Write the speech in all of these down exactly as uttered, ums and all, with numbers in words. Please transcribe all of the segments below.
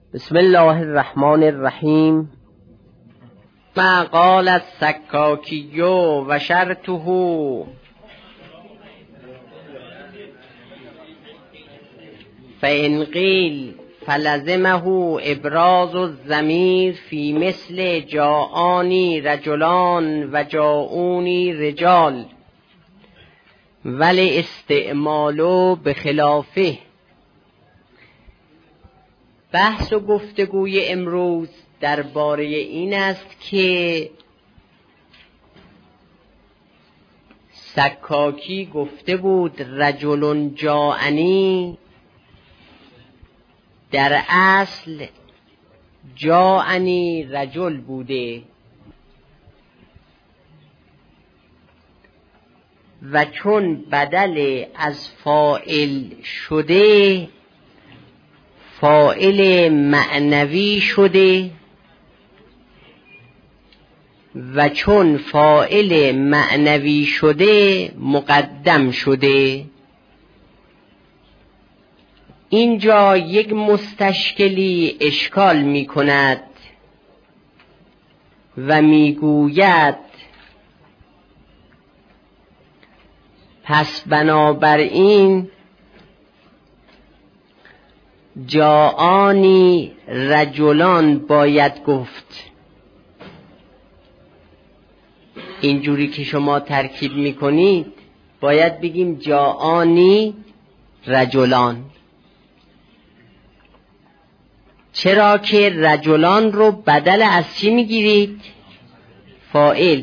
بسم الله الرحمن الرحیم. ما قال السکاکی و شرطه فإن قیل فلزمه ابراز الضمیر فی مثل جاءانی رجلان و جاءونی رجال ولی استعمالو بخلافه. بحث و گفتگوی امروز درباره این است که سکاکی گفته بود رجل جاءنی در اصل جاءنی رجل بوده و چون بدل از فاعل شده فاعل معنوی شده و چون فاعل معنوی شده مقدم شده. اینجا یک مستشکلی اشکال می کند و می گوید پس بنابراین جاءانی رجلان باید گفت. اینجوری که شما ترکیب میکنید باید بگیم جاءانی رجلان، چرا که رجلان رو بدل از چی میگیرید؟ فاعل،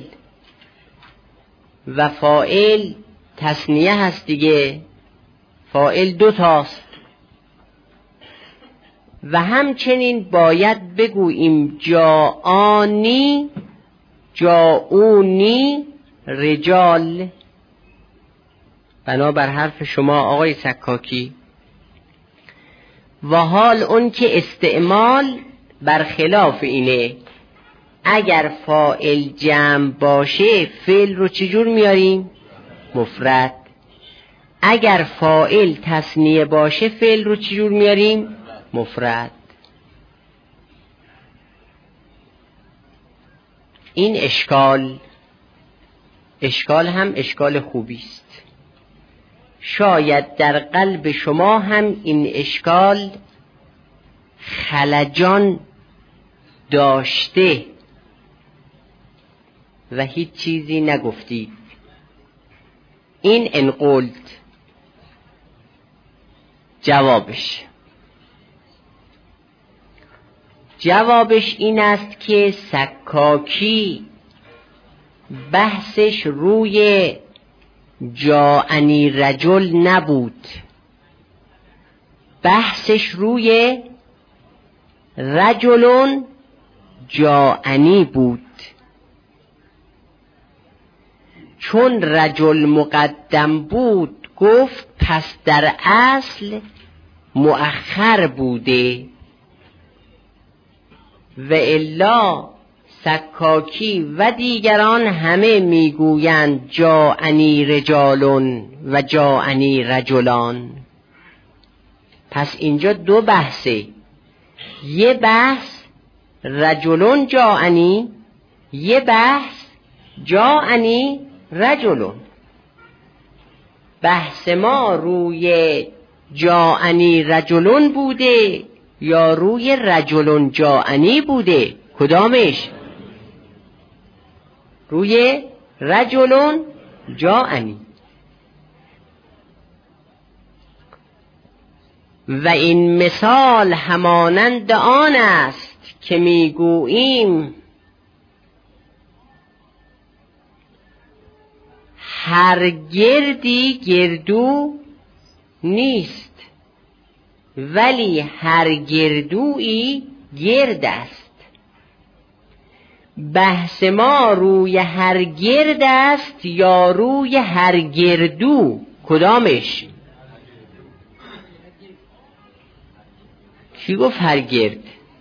و فاعل تثنیه هست دیگه، فاعل دو تاست. و همچنین باید بگوییم جاءانی جاءونی رجال، بنابر حرف شما آقای سکاکی. و حال اون که استعمال برخلاف اینه. اگر فاعل جمع باشه فعل رو چجور میاریم؟ مفرد. اگر فاعل تثنیه باشه فعل رو چجور میاریم؟ مفرد. این اشکال اشکال هم اشکال خوبی است. شاید در قلب شما هم این اشکال خلجان داشته و هیچ چیزی نگفتید. این انقلت جوابش جوابش این است که سکاکی بحثش روی جاءنی رجل نبود، بحثش روی رجلون جاءنی بود. چون رجل مقدم بود گفت پس در اصل مؤخر بوده، و الا سکاکی و دیگران همه میگویند جاءنی رجالون و جاءنی رجلان. پس اینجا دو بحثه، یه بحث رجلون جاءنی، یه بحث جاءنی رجلون. بحث ما روی جاءنی رجلون بوده یا روی رجلون جاءنی بوده؟ کدامش؟ روی رجلون جاءنی. و این مثال همانند آن است که میگوییم هر گردی گردو نیست ولی هر گردویی گرد است. بحث ما روی هر گرد است یا روی هر گردو؟ کدامش؟ کی گفت هر گرد؟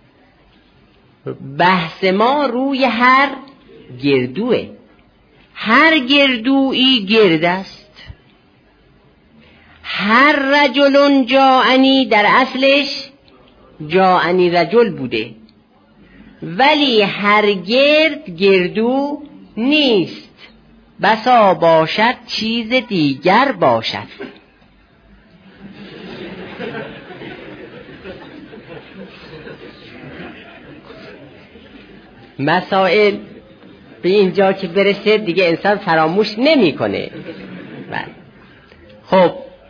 بحث ما روی هر گردوه. هر گردویی گرد است. هر رجلون جاءنی در اصلش جاءنی رجل بوده، ولی هرگرد گردو نیست، بسا باشد چیز دیگر باشد. مسائل به اینجا که برسه دیگه انسان فراموش نمیکنه. خب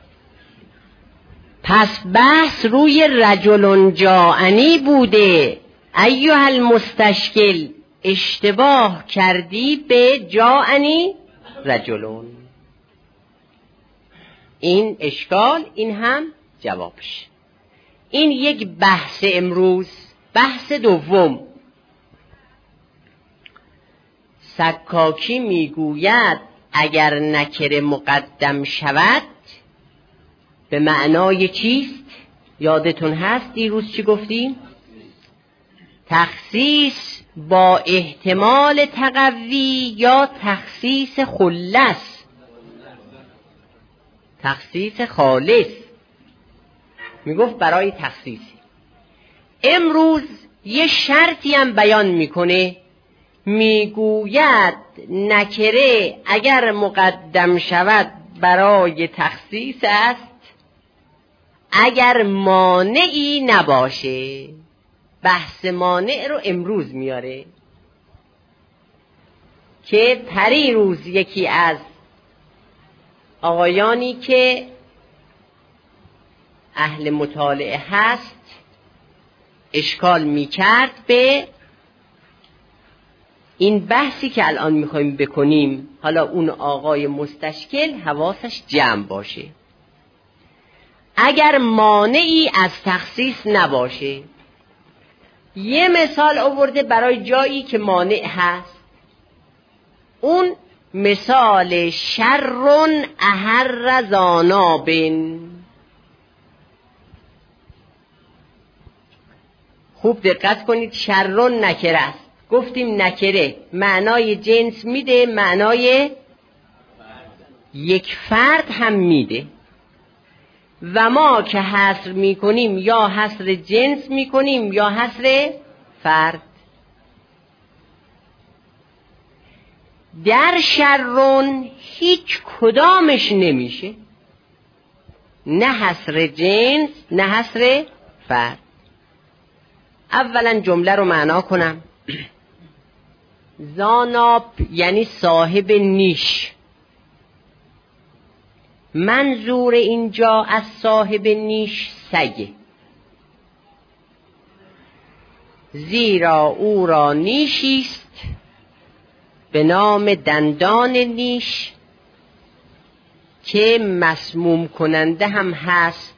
پس بحث روی رجل جاءنی بوده. ایها المستشکل، اشتباه کردی به جاءنی رجلون. این اشکال، این هم جوابش. این یک بحث امروز. بحث دوم، سکاکی میگوید اگر نکره مقدم شود به معنای چیست؟ یادتون هست دیروز چی گفتیم؟ تخصیص با احتمال تقوی یا تخصیص خلص، تخصیص خالص. میگفت برای تخصیصی. امروز یه شرطی هم بیان میکنه، میگوید نکره اگر مقدم شود برای تخصیص است اگر مانعی نباشه. بحث مانع رو امروز میاره که پری روز یکی از آقایانی که اهل مطالعه هست اشکال میکرد به این بحثی که الان میخوایم بکنیم. حالا اون آقای مستشکل حواسش جمع باشه. اگر مانعی از تخصیص نباشه، یه مثال آورده برای جایی که مانع هست. اون مثال شرٌ احر ذانابن. خوب دقت کنید، شرٌ نکره است. گفتیم نکره معنای جنس میده، معنای یک فرد هم میده. و ما که حصر میکنیم یا حصر جنس میکنیم یا حصر فرد. در شرٌ هیچ کدامش نمیشه، نه حصر جنس نه حصر فرد. اولا جمله رو معنا کنم. ذاناب یعنی صاحب نیش. منظور اینجا از صاحب نیش سگه، زیرا او را نیشیست به نام دندان نیش که مسموم کننده هم هست،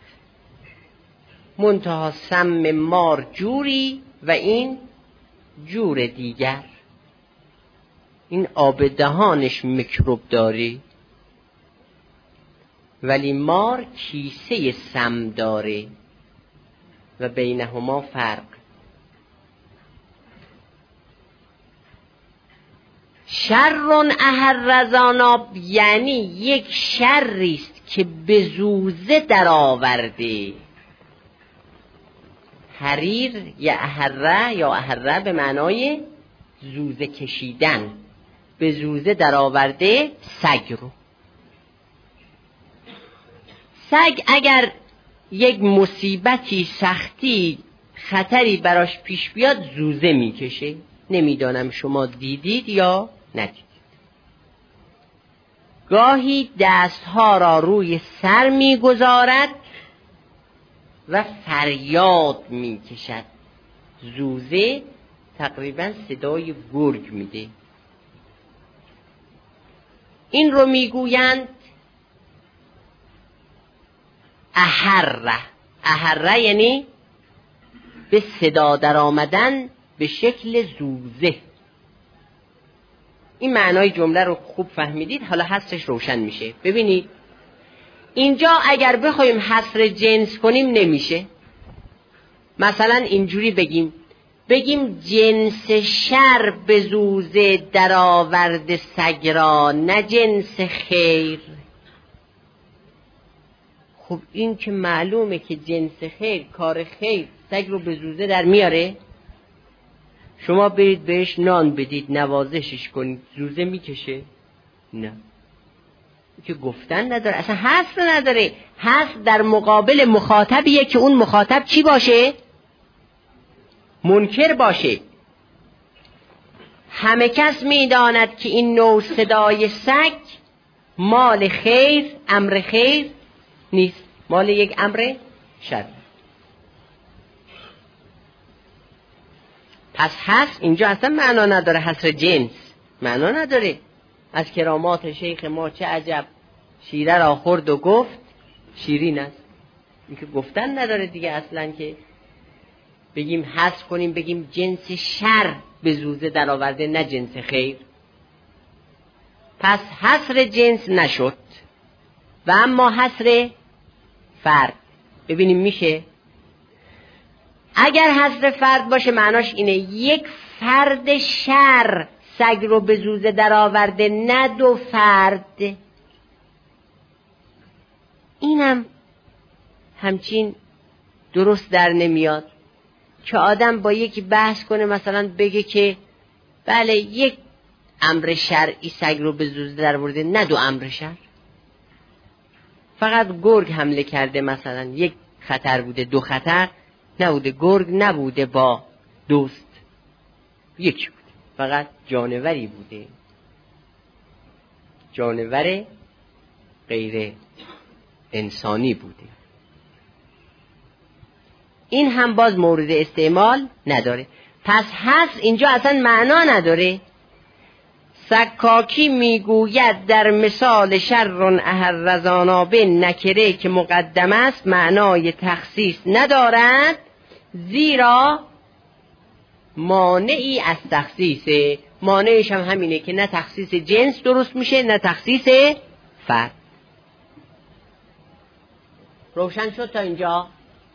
منتها سم مار جوری و این جور دیگر. این آب دهانش میکروب داره ولی مار کیسه سم داره و بینهما فرق. شرٌ احر ذاناب یعنی یک شریست که به زوزه در آورده. حریر یا احره یا احره به معنای زوزه کشیدن، به زوزه در آورده سگ رو. سگ اگر یک مصیبتی، سختی، خطری براش پیش بیاد زوزه میکشه. نمیدانم شما دیدید یا ندیدید. گاهی دستها را روی سر میگذارد و فریاد میکشد. زوزه تقریبا صدای گرگ میده. این رو میگویند احره. احره یعنی به صدا در آمدن به شکل زوزه. این معنای جمله رو خوب فهمیدید، حالا حصرش روشن میشه. ببینید اینجا اگر بخوایم حصر جنس کنیم نمیشه. مثلا اینجوری بگیم بگیم جنس شر به زوزه در آورد سگ را، نه جنس خیر. خب این که معلومه که جنس خیر، کار خیر سگ رو به زوزه در میاره؟ شما برید بهش نان بدید نوازشش کنید زوزه میکشه؟ نه، که گفتن نداره، اصلا حصر نداره. حصر در مقابل مخاطبیه که اون مخاطب چی باشه؟ منکر باشه. همه کس میداند که این نوع صدای سگ مال خیر، امر خیر نیست، مال یک امر شر. پس حصر اینجا اصلا معنا نداره، حصر جنس معنا نداره. از کرامات شیخ ما چه عجب، شیره را خورد و گفت شیرین است. این که گفتن نداره دیگه اصلا، که بگیم حصر کنیم بگیم جنس شر به زوزه در آورده، نه جنس خیر. پس حصر جنس نشد و اما حصر فرد. ببینیم میشه؟ اگر حصر فرد باشه معناش اینه یک فرد شر سگ رو به زوزه در آورده، نه دو فرد. اینم همچین درست در نمیاد که آدم با یکی بحث کنه، مثلا بگه که بله یک امر شرعی سگ رو به زوزه در آورده، نه دو امر شر. فقط گرگ حمله کرده، مثلا یک خطر بوده، دو خطر نبوده. گرگ نبوده با دوست، یکی بوده، فقط جانوری بوده، جانور غیر انسانی بوده. این هم باز مورد استعمال نداره. پس حصر اینجا اصلا معنا نداره. سکاکی میگوید در مثال شر اهرزانا به نکره که مقدم است معنای تخصیص ندارد، زیرا مانعی از تخصیصه. مانعش هم همینه که نه تخصیص جنس درست میشه نه تخصیص فرد. روشن شد تا اینجا؟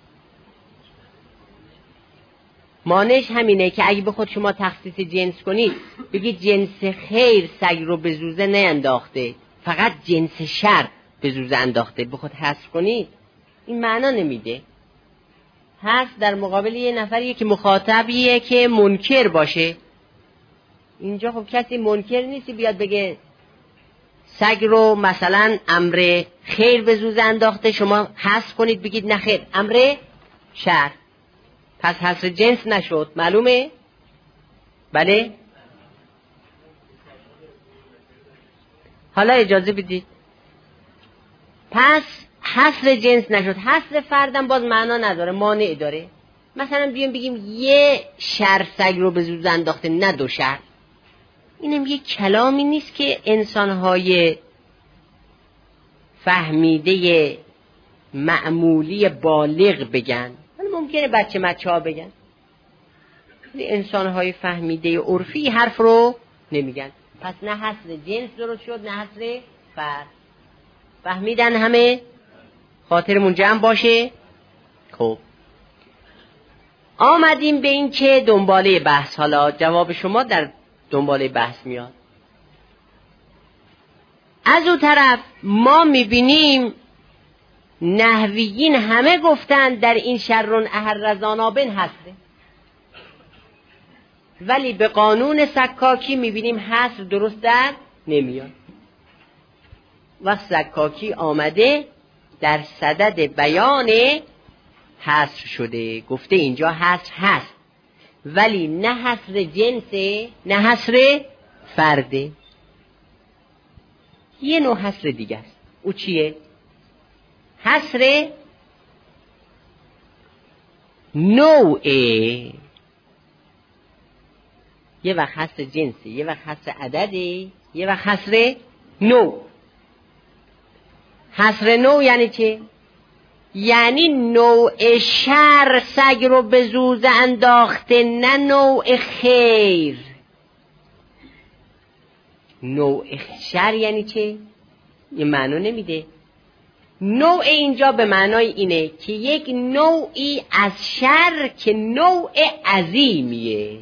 مانعش همینه که اگه بخود شما تخصیص جنس کنید بگید جنس خیر سگ رو به زوزه نینداخته، فقط جنس شر به زوزه انداخته، بخود حذف کنید، این معنا نمیده. حذف در مقابل یه نفریه که مخاطبیه که منکر باشه. اینجا خب کسی منکر نیستی بیاد بگه سگ رو مثلا امر خیر به زوزه انداخته، شما حذف کنید بگید نه خیر امر شر. پس حصر جنس نشد. معلومه؟ بله؟ حالا اجازه بدید. پس حصر جنس نشد. حصر فردم باز معنا نداره، مانع داره. مثلا بیام بگیم یه شر سگ رو به زوزه انداخته، نه دو شر. اینم یه کلامی نیست که انسانهای فهمیده معمولی بالغ بگن. ممکنه بچه مچه ها بگن، انسانهای فهمیده عرفی حرف رو نمیگن. پس نه حصر جنس درست شد نه حصر فرد. فهمیدن همه؟ خاطرمون جمع باشه. خب آمدیم به این که دنباله بحث. حالا جواب شما در دنباله بحث میاد. از اون طرف ما میبینیم نحویین همه گفتن در این شرون اهرزانابن هسته، ولی به قانون سکاکی میبینیم حصر درست در نمیاد. و سکاکی آمده در صدد بیان حصر شده، گفته اینجا حصر هست ولی نه حصر جنسه نه حصر فرده. یه نوع حصر دیگه است. او چیه؟ حصر نوعه. یه وقت حصر جنسی، یه وقت حصر عددی، یه وقت حصر نوع. حصر نوع یعنی چه؟ یعنی نوع شر سگ رو به زوزه انداخته، نه نوع خیر. نوع شر یعنی چه؟ یه معنی نمیده. نوع اینجا به معنای اینه که یک نوعی از شر که نوع عظیمیه.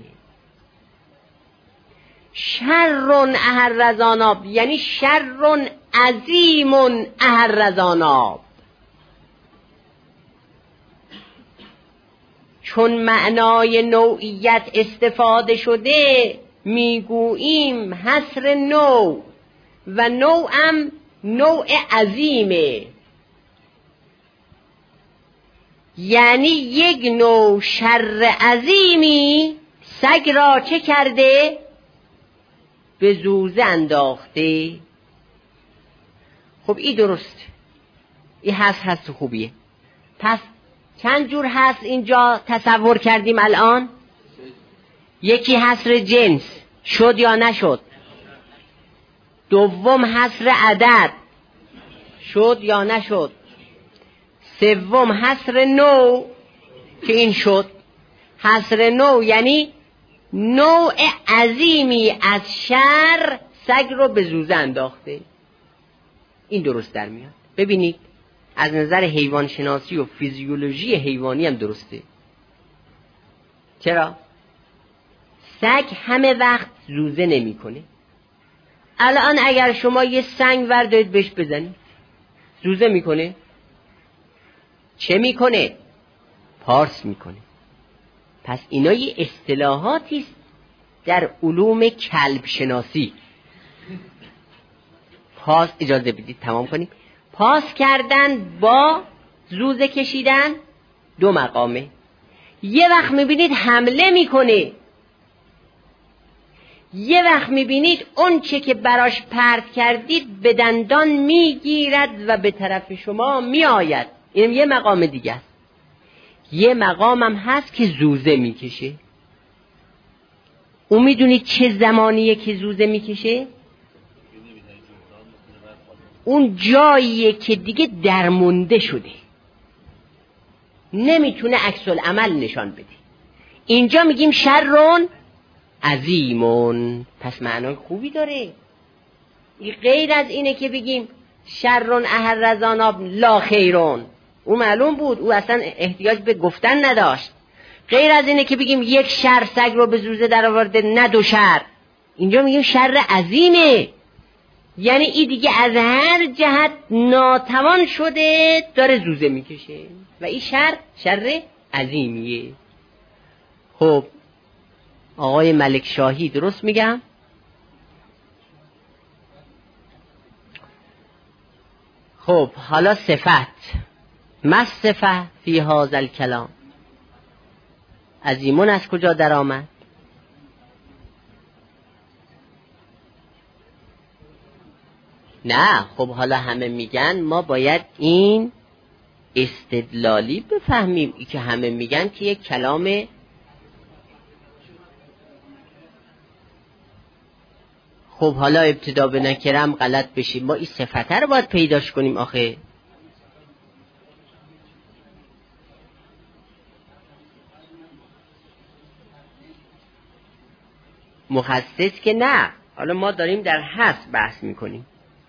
شرون اهرزاناب یعنی شرون عظیمون اهرزاناب. چون معنای نوعیت استفاده شده میگوییم حصر نوع و نوعم نوع عظیمه، یعنی یک نوع شر عظیمی سگ را چه کرده؟ به زوزه انداخته. خب این درست، این هست هست خوبیه. پس چند جور هست اینجا تصور کردیم الان؟ یکی حصر جنس، شد یا نشد؟ دوم حصر عدد، شد یا نشد؟ سوم حصر نوع که این شد. حصر نوع یعنی نوع عظیمی از شر سگ رو به زوزه انداخته. این درست در میاد. ببینید از نظر حیوان شناسی و فیزیولوژی حیوانی هم درسته. چرا؟ سگ همه وقت زوزه نمی کنه. الان اگر شما یه سنگ وردارید بهش بزنید زوزه میکنه؟ چه میکنه؟ پارس میکنه. پس اینا یه اصطلاحاتی است در علوم کلب شناسی. پاس، اجازه بدید تمام کنیم. پاس کردن با زوزه کشیدن دو مقامه. یه وقت میبینید حمله میکنه، یه وقت میبینید اون چه که براش پرت کردید به دندان میگیرد و به طرف شما میآید. این یه مقام دیگه است. یه مقام هم هست که زوزه میکشه. اون میدونید چه زمانیه که زوزه میکشه؟ اون جاییه که دیگه درمونده شده، نمیتونه عکس العمل نشان بده. اینجا میگیم شرون عظیمون، پس معنای خوبی داره. این غیر از اینه که بگیم شرون اهرزاناب لا خیرون، او معلوم بود، او اصلا احتیاج به گفتن نداشت. غیر از اینه که بگیم یک شر سگ رو به زوزه در آورده، نه دو شر. اینجا میگیم شر عظیمه، یعنی این دیگه از هر جهت ناتوان شده داره زوزه میکشه و این شر شر عظیمیه. خب آقای ملک شاهی درست میگم؟ خب حالا صفت، ما صفت فی هذا الکلام، عظیمون از کجا در آمد؟ نه خب حالا همه میگن ما باید این استدلالی بفهمیم. ای که همه میگن که یک کلام خب حالا ابتدا به نکرم غلط بشیم، ما این صفت رو باید پیداش کنیم. آخه مخصص که نه، حالا ما داریم در حس بحث میکنیم.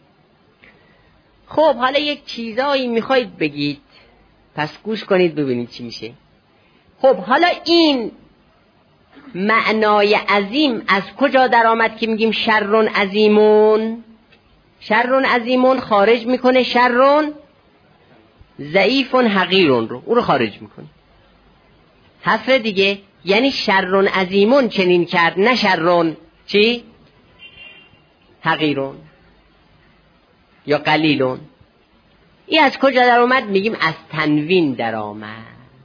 خب حالا یک چیزایی میخواید بگید، پس گوش کنید ببینید چی میشه. خب حالا این معنای عظیم از کجا در آمد که میگیم شرون عظیمون؟ شرون عظیمون خارج میکنه شرون ضعیفون حقیرون رو، او رو خارج میکنه. حصر دیگه یعنی شرون عظیمون چنین کرد، نه شرون چی؟ حقیرون یا قلیلون. این از کجا در آمد؟ میگیم از تنوین در آمد.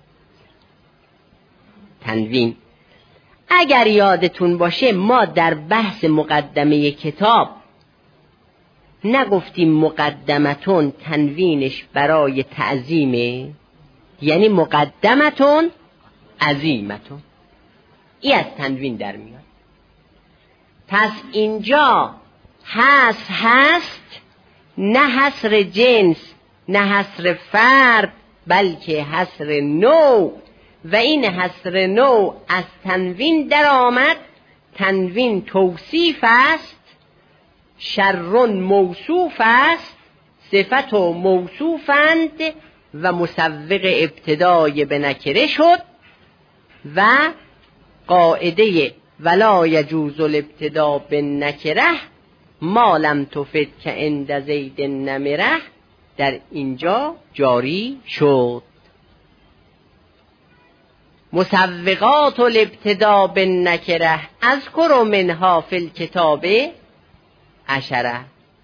تنوین اگر یادتون باشه ما در بحث مقدمه کتاب نگفتیم مقدمتون تنوینش برای تعظیمه، یعنی مقدمتون عظیمتون. این از تنوین در میاد. پس اینجا حصر هست، نه حصر جنس، نه حصر فرد، بلکه حصر نوع. و این حصر نوع از تنوین در آمد. تنوین توصیف است، شرون موصوف است، صفت و موصوفند و مسوق ابتدای به نکره شد و قاعده ولا یجوز الابتدا بالنکره ما لم تفد که عند زید نمره در اینجا جاری شد. مسوقات الابتدا بالنکره اذکر منها فی الکتاب عشره.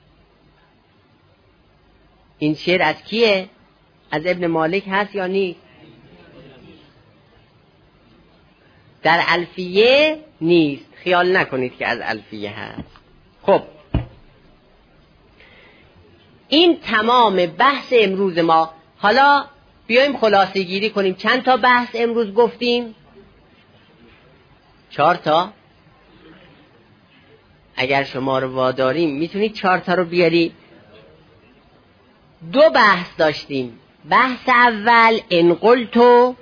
این شعر از کیه؟ از ابن مالک هست یا نیست؟ در الفیه نیست، خیال نکنید که از الفیه هست. خب این تمام بحث امروز ما. حالا بیایم خلاصه گیری کنیم. چند تا بحث امروز گفتیم؟ چهار تا. اگر شما رو واداریم میتونید چهار تا رو بیارید. دو بحث داشتیم. بحث اول ان قلتو،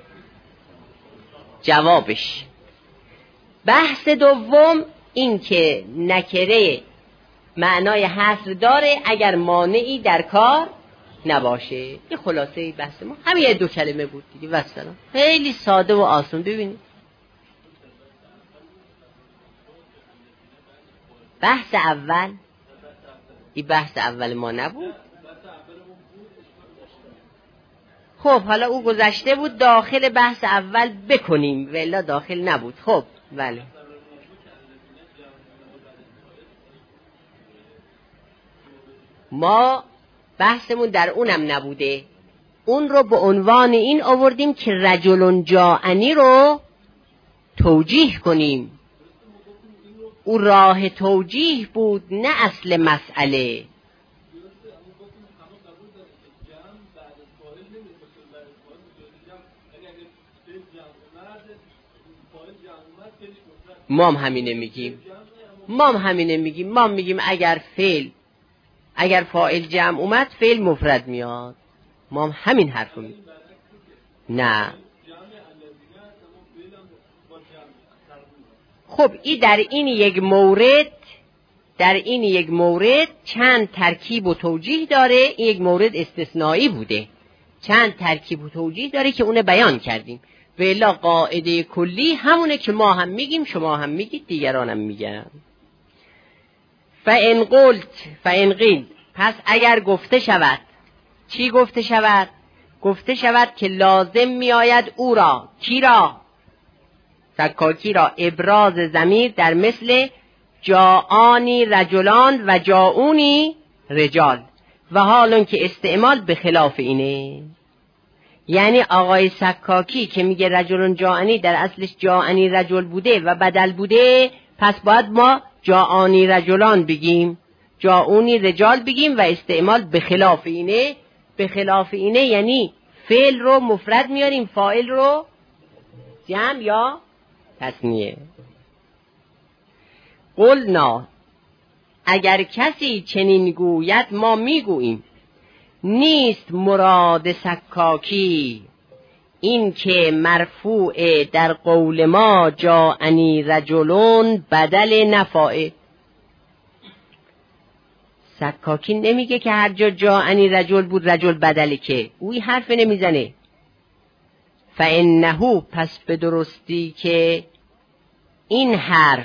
جوابش. بحث دوم این که نکره معنای حصر داره اگر مانعی در کار نباشه. یه خلاصه بحث ما همین یه دو کلمه بود دیگه. والسلام. خیلی ساده و آسان. ببینید بحث اول، این بحث اول ما نبود. خب حالا او گذشته بود، داخل بحث اول بکنیم ولی داخل نبود. خب بله ما بحثمون در اونم نبوده. اون رو به عنوان این آوردیم که رجل جاءنی رو توجیه کنیم. او راه توجیه بود نه اصل مسئله. ما هم همینه میگیم. ما هم همینه میگیم. ما هم میگیم اگر فعل اگر فاعل جمع اومد فعل مفرد میاد. ما هم همین حرفو میگیم. نه خب این در این یک مورد در این یک مورد چند ترکیب و توجیه داره. این یک مورد استثنایی بوده، چند ترکیب و توجیه داره که اونه بیان کردیم. ولی قاعده کلی همونه که ما هم میگیم، شما هم میگید، دیگران هم میگن. فَإِنْ قُلْتَ فَإِنْ قِيلَ، پس اگر گفته شود. چی گفته شود؟ گفته شود که لازم میآید او را، کی را؟ سکاکی را، ابراز ضمیر در مثل جاءانی رجلان و جاءونی رجال، و حالون که استعمال به خلاف اینه. یعنی آقای سکاکی که میگه رجلون جاءنی در اصلش جاءنی رجل بوده و بدل بوده، پس باید ما جاءانی رجلان بگیم، جاءونی رجال بگیم و استعمال به خلاف اینه. به خلاف اینه یعنی فعل رو مفرد میاریم، فاعل رو جمع یا تثنیه. قلنا، اگر کسی چنین گوید ما میگوییم نیست مراد سکاکی این که مرفوع در قول ما جاءنی رجلون بدل نفاعل. سکاکی نمیگه که هر جا جاءنی رجل بود رجل بدله، که اوی حرف نمیزنه. فانه، پس به درستی که این حرف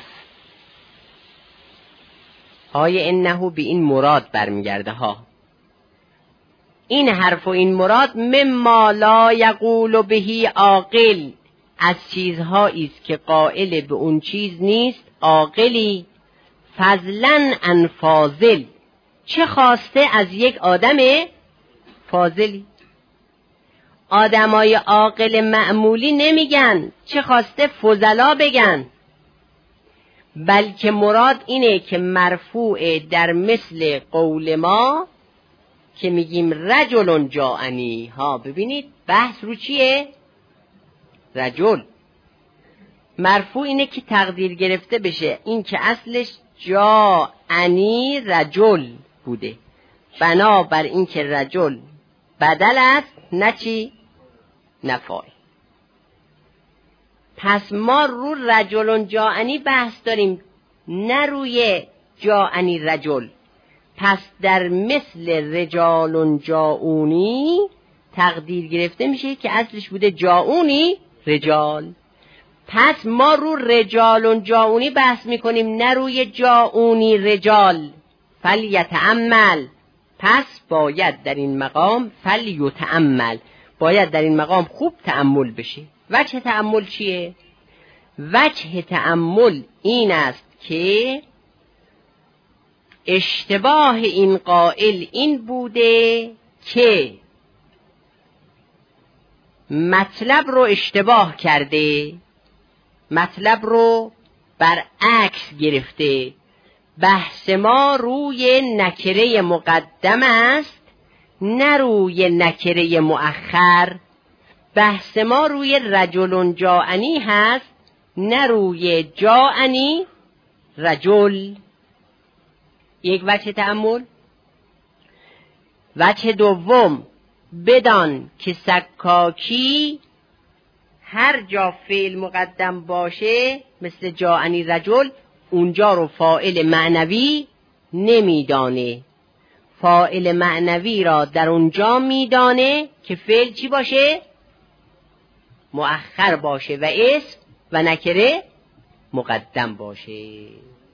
های انه به این مراد برمیگرده ها، این حرف و این مراد مما لا یقول بهی عاقل، از چیزهایی است که قائل به اون چیز نیست عاقلی. فضلا عن فاضل، چه خواسته از یک آدم فاضلی. آدمای عاقل معمولی نمیگن، چه خواسته فضلا بگن. بلکه مراد اینه که مرفوع در مثل قول ما که میگیم رجل جاءنی ها. ببینید بحث رو چیه؟ رجل. مرفوع اینه که تقدیر گرفته بشه این که اصلش جاءنی رجل بوده، بنابر این که رجل بدل است، نه چی؟ نه فاعل. پس ما رو رجل جاءنی بحث داریم، نه روی جاءنی رجل. پس در مثل رجال جاءونی تقدیر گرفته میشه که اصلش بوده جاءونی رجال. پس ما رو رجال جاءونی بحث میکنیم، نه روی جاءونی رجال. فلیتأمل، پس باید در این مقام فلیتأمل، باید در این مقام خوب تأمل بشه. وجه تأمل چیه؟ وجه تأمل این است که اشتباه این قائل این بوده که مطلب رو اشتباه کرده، مطلب رو برعکس گرفته. بحث ما روی نکره مقدم است نه روی نکره مؤخر. بحث ما روی رجل جاءنی هست نه روی جاءنی رجل. یک وجه تأمل. وجه دوم، بدان که سکاکی هر جا فعل مقدم باشه مثل جاءنی رجل اونجا رو فاعل معنوی نمیدانه. فاعل معنوی را در اونجا میدانه که فعل چی باشه؟ مؤخر باشه و اسم و نکره مقدم باشه.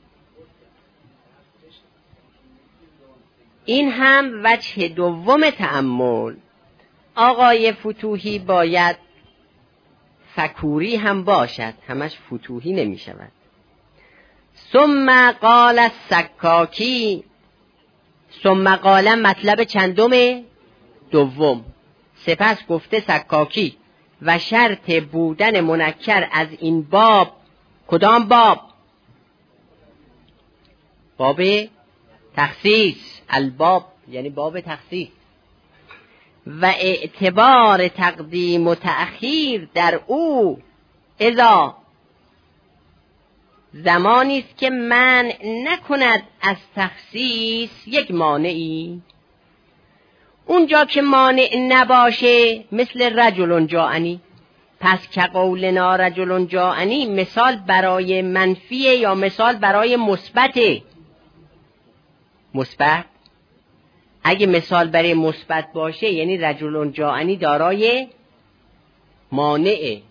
این هم وجه دوم تأمل. آقای فتوحی باید فکوری هم باشد، همش فتوحی نمی شود. ثم قال السکاکی، ثم قال مطلب چندمه؟ دوم. سپس گفته سکاکی و شرط بودن منکر از این باب. کدام باب؟ باب تخصیص. الباب یعنی باب تخصیص. و اعتبار تقدیم و تأخیر در او اذا زمانی است که من نکند از تخصیص یک مانعی. اونجا که مانع نباشه مثل رجل جاءنی. پس که قولنا رجل جاءنی مثال برای منفیه یا مثال برای مثبته؟ مثبت. اگه مثال برای مثبت باشه یعنی رجل جاءنی دارای مانعه.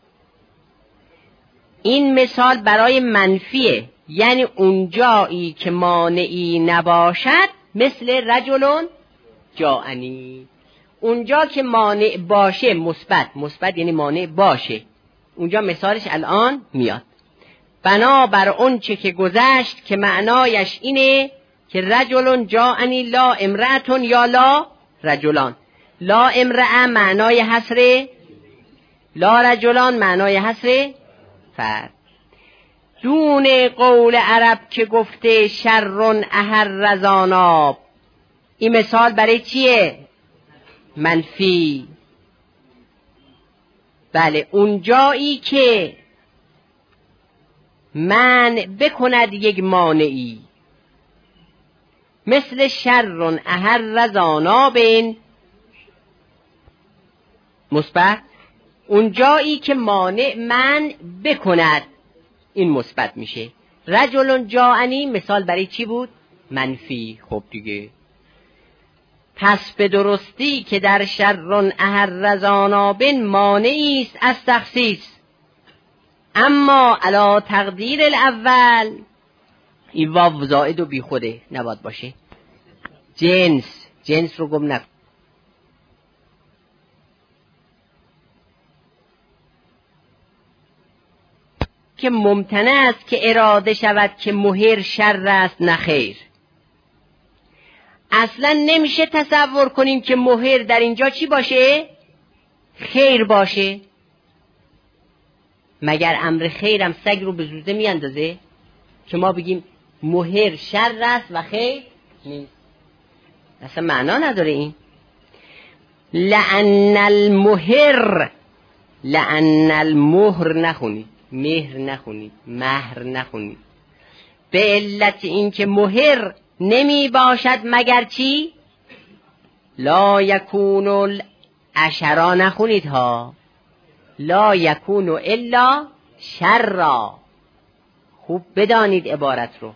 این مثال برای منفیه یعنی اونجایی که مانعی نباشد مثل رجل جاءنی. اونجا که مانع باشه مثبت، مثبت یعنی مانع باشه، اونجا مثالش الان میاد. بنابر اون چه که گذشت که معنایش اینه که رجل جاءنی لا امرأتون یا لا رجلان. لا امرأه معنای حصر، لا رجلان معنای حصر فرد. دون قول عرب که گفته شر اهر رزاناب. این مثال برای چیه؟ منفی. بله، اون جایی که من بکند یک مانعی مثل شر اهر رزاناب مثبت. اون جایی که مانع من بکند این مثبت میشه. رجل جاءنی مثال برای چی بود؟ منفی. خب دیگه پس به درستی که در شر اهر رزاناب مانعی است از تخصیص، اما علی تقدیر الاول این واو زائد و بی خوده نباید باشه. جنس، جنس رو گم نکن. که ممتنع است که اراده شود که مهر شر است نه خیر. اصلا نمیشه تصور کنیم که مهر در اینجا چی باشه؟ خیر باشه. مگر امر خیرم سگ رو به زوزه میاندازه که ما بگیم مهر شر است و خیر نیست؟ اصلا معنا نداره این. لأن المهر، لأن المهر نخونید، مهر نخونید، مهر نخونید، به علت این که مهر نمی باشد مگر چی؟ لا یکون الاشرا نخونید ها، لا یکون الا شرا. خوب بدانید عبارت رو.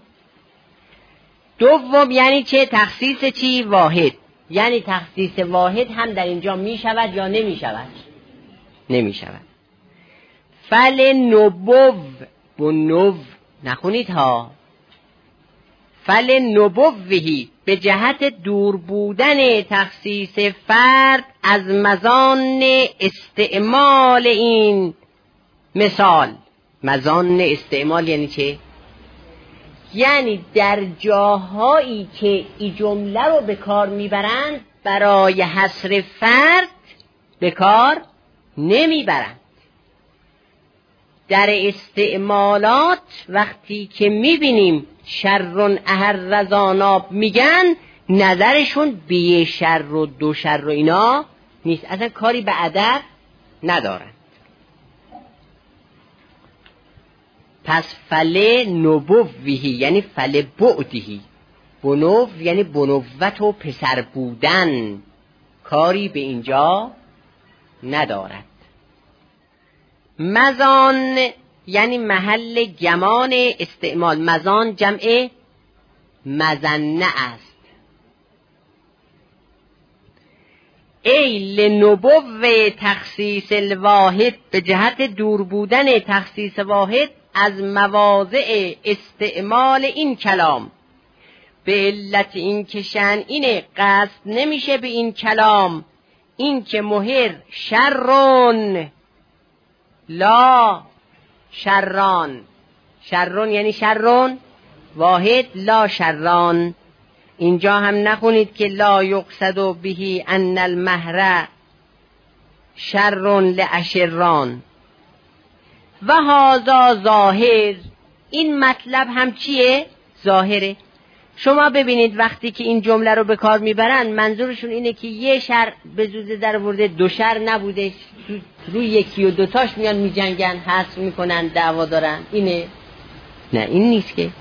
دوم یعنی چه؟ تخصیص چی؟ واحد. یعنی تخصیص واحد هم در اینجا می شود یا نمی شود؟ نمی شود. فل نبو بنو نخونید ها، فل نبوهی به جهت دور بودن تخصیص فرد از مظان استعمال این مثال. مظان استعمال یعنی چه؟ یعنی در جاهایی که این جمله رو به کار میبرند برای حصر فرد به کار نمیبرند. در استعمالات وقتی که میبینیم شرون اهر رزاناب میگن، نظرشون به شر و دو شر و اینا نیست، اصلا کاری به ادب ندارن. پس فله نبوهی یعنی فله بعدهی، بنو یعنی بنوت و پسر بودن، کاری به اینجا ندارد. مزان یعنی محل گمان استعمال. مزان جمع مزنه است. ای لنبوه تخصیص الواحد، به جهت دور بودن تخصیص واحد از مواضع استعمال این کلام. به علت این که شأن اینه قصد نمیشه به این کلام این که مهر شرون لا شران، شرون یعنی شرون واحد، لا شران. اینجا هم نخونید که لا یقصد به ان المهر شرون لاشران و هذا ظاهر. این مطلب هم چیه؟ ظاهره. شما ببینید وقتی که این جمله رو به کار میبرن منظورشون اینه که یه شر به زوزه در ورده، دو شر نبوده، روی یکی و دوتاش میان میجنگن، حصر میکنن، دعوا دارن. اینه؟ نه این نیست که.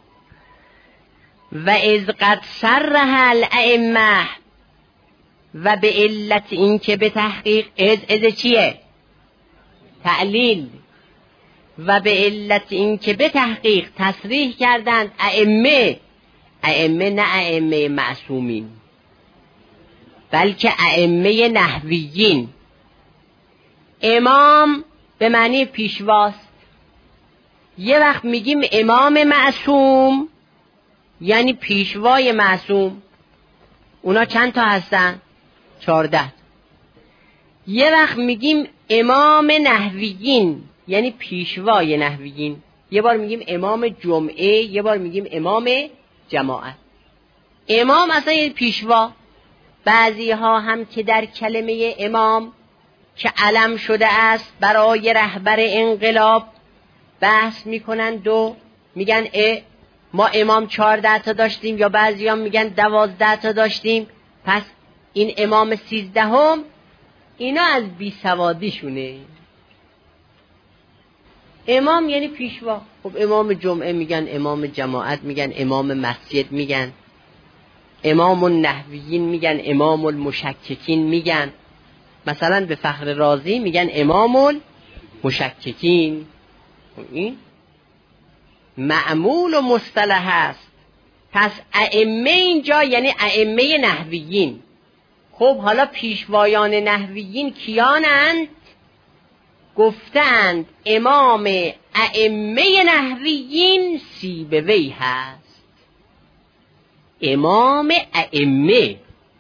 و از قد صرح الائمه، و به علت این که به تحقیق از از چیه؟ تعلیل. و به علت این که به تحقیق تصریح کردند ائمه، ائمه نه ائمه معصومین بلکه ائمه نحویین. امام به معنی پیشواست. یه وقت میگیم امام معصوم یعنی پیشوای معصوم. اونا چند تا هستن؟ چارده. یه وقت میگیم امام نحویین یعنی پیشوای نحویین. یه بار میگیم امام جمعه، یه بار میگیم امام جماعت. امام اصلا یعنی پیشوا. بعضی ها هم که در کلمه امام که علم شده است برای رهبر انقلاب بحث میکنن و میگن اه ما امام چهارده تا داشتیم، یا بعضی هم میگن دوازده تا داشتیم، پس این امام سیزدهم اینا از بی سوادیشونه. امام یعنی پیشوا. خب امام جمعه میگن، امام جماعت میگن، امام مسجد میگن، امام النحویین میگن، امام المشککین میگن. مثلا به فخر رازی میگن امام المشککین. این معمول و مصطلح است. پس ائمه اینجا یعنی ائمه نحویین. خب حالا پیشوایان نحویین کیانند؟ گفتند امام ائمه نحویین سیبوی هست. امام ائمه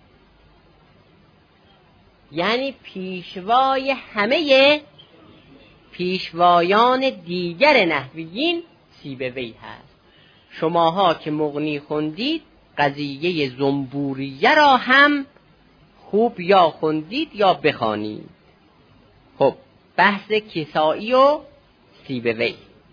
یعنی پیشوای همه پیشوایان دیگر نحویین سیبوی هست. شماها که مغنی خوندید قضیه زنبوریه را هم خوب یا خوندید یا بخوانید. خب بحث کسایی و سیبوی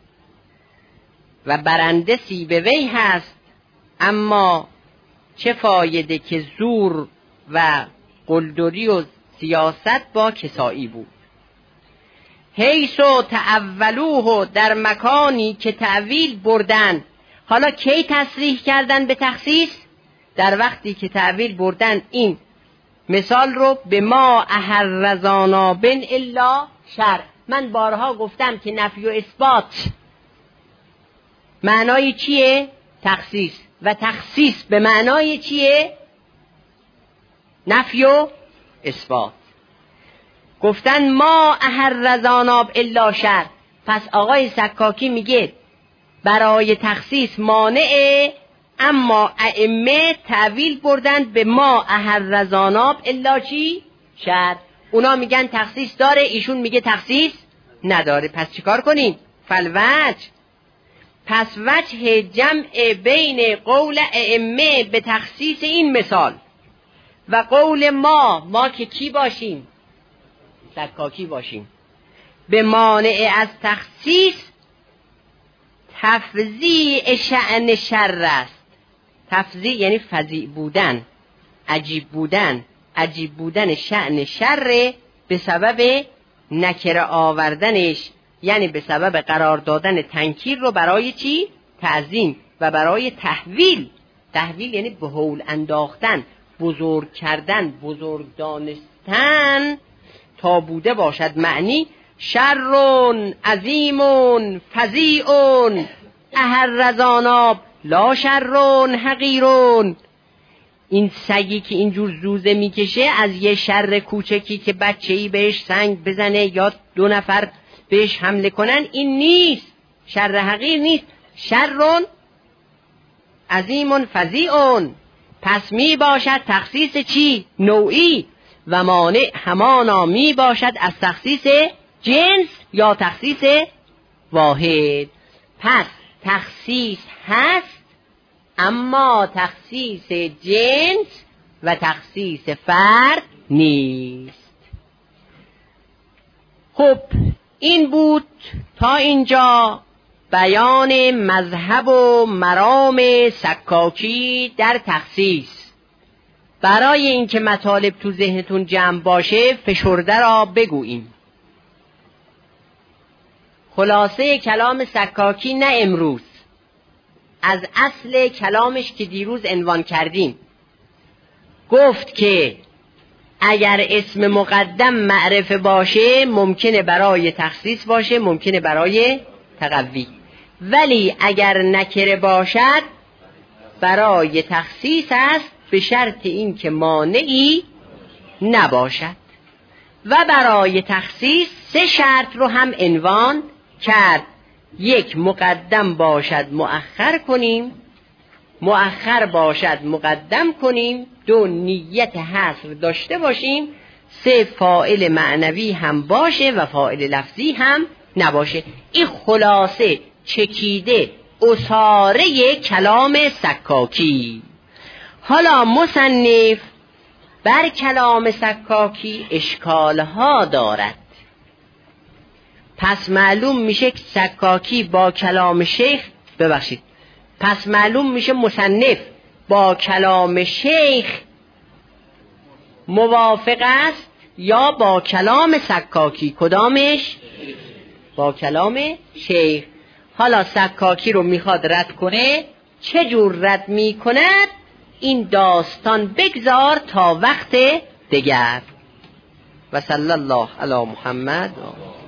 و برنده سیبوی هست. اما چه فایده که زور و قلدری و سیاست با کسایی بود. حیث و تعولوه، در مکانی که تعویل بردن. حالا کی تصریح کردن به تخصیص؟ در وقتی که تعویل بردن این مثال رو به ما احرزانا بن الا شر. من بارها گفتم که نفی و اثبات معنای چیه؟ تخصیص. و تخصیص به معنای چیه؟ نفی و اثبات. گفتن ما احرزانا الا شر. پس آقای سکاکی میگه برای تخصیص مانع اما ائمه تعویل بردند به ما احر زاناب الا چی؟ شر. اونا میگن تخصیص داره، ایشون میگه تخصیص نداره. پس چیکار کنیم؟ فالوجه، پس وجه جمع بین قول ائمه به تخصیص این مثال و قول ما، ما که کی باشیم؟ سکاکی باشیم، به مانع از تخصیص تفضیع شأن شر است. تفضیع یعنی فضیع بودن، عجیب بودن، عجیب بودن شأن شر به سبب نکره آوردنش، یعنی به سبب قرار دادن تنکیر رو برای چی؟ تعظیم و برای تحویل. تحویل یعنی به هول انداختن، بزرگ کردن، بزرگ دانستن تا بوده باشد معنی شرون عظیمون فظیعون احر زاناب لا شرون حقیرون. این سگی که اینجور زوزه میکشه از یه شر کوچکی که بچه‌ای بهش سنگ بزنه یا دو نفر بهش حمله کنن، این نیست، شر حقیر نیست، شرون عظیمون فظیعون. پس می باشد تخصیص چی؟ نوعی و مانع همانا می باشد از تخصیص جنس یا تخصیص واحد. پس تخصیص هست اما تخصیص جنس و تخصیص فرد نیست. خب این بود تا اینجا بیان مذهب و مرام سکاکی در تخصیص. برای اینکه مطالب تو ذهنتون جمع باشه فشرده را بگوییم. خلاصه کلام سکاکی نه امروز، از اصل کلامش که دیروز عنوان کردیم، گفت که اگر اسم مقدم معرفه باشه ممکنه برای تخصیص باشه، ممکنه برای تقوی، ولی اگر نکره باشد برای تخصیص است به شرط این که مانعی نباشد. و برای تخصیص سه شرط رو هم عنوان کرد. یک، مقدم باشد مؤخر کنیم، مؤخر باشد مقدم کنیم. دو، نیت حصر داشته باشیم. سه، فاعل معنوی هم باشه و فاعل لفظی هم نباشه. این خلاصه چکیده اصاره کلام سکاکی. حالا مصنف بر کلام سکاکی اشکالها دارد. پس معلوم میشه که سکاکی با کلام شیخ ببخشید پس معلوم میشه مصنف با کلام شیخ موافق است یا با کلام سکاکی. کدامش؟ با کلام شیخ. حالا سکاکی رو میخواد رد کنه، چه جور رد میکند این داستان بگذار تا وقت دیگر. و صلی الله علی محمد.